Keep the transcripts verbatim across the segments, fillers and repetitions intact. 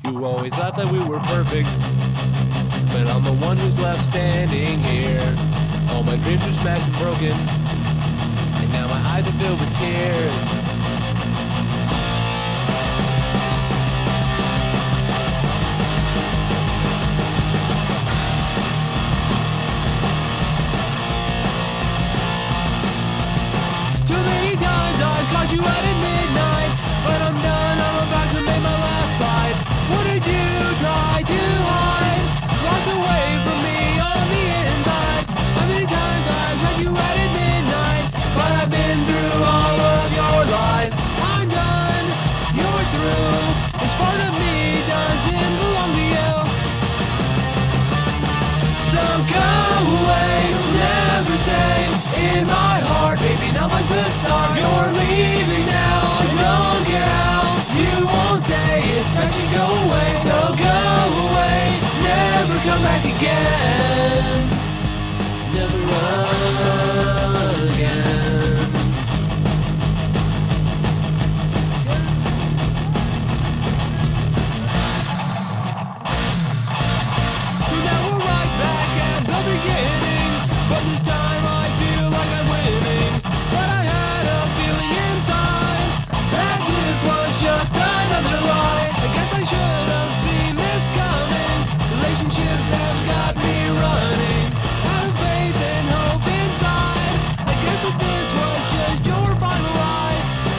You always thought that we were perfect, but I'm the one who's left standing here. All my dreams are smashed and broken, and now my eyes are filled with tears. Too many times I've caught you out at midnight, but I'm done, I'm about to make my last fight. What did you try to hide? Walk away from me on the inside. How many times I've caught you out at midnight, but I've been through all of your lies. I'm done, you're through. This part of me doesn't belong to you. So go away, never stay in my heart, baby, not like the start. You're leaving now, I don't care how. You won't stay, expect you go away. So go away, never come back again. Never run again. So now we're right back at the beginning, but this time I feel like I'm winning. But I had a feeling inside that this was just another lie. I guess I should have seen this coming. Relationships have got me running out of faith and hope inside. I guess that this was just your final lie.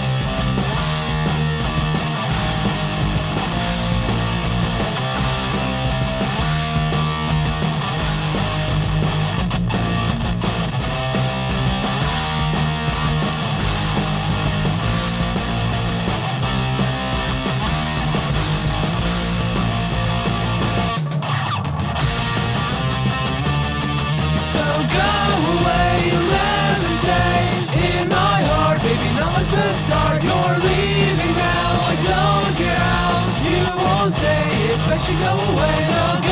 So go away, you'll never stay in my heart, baby, not like the start. You're leaving now, I don't care how. You won't stay, expect you go away. So go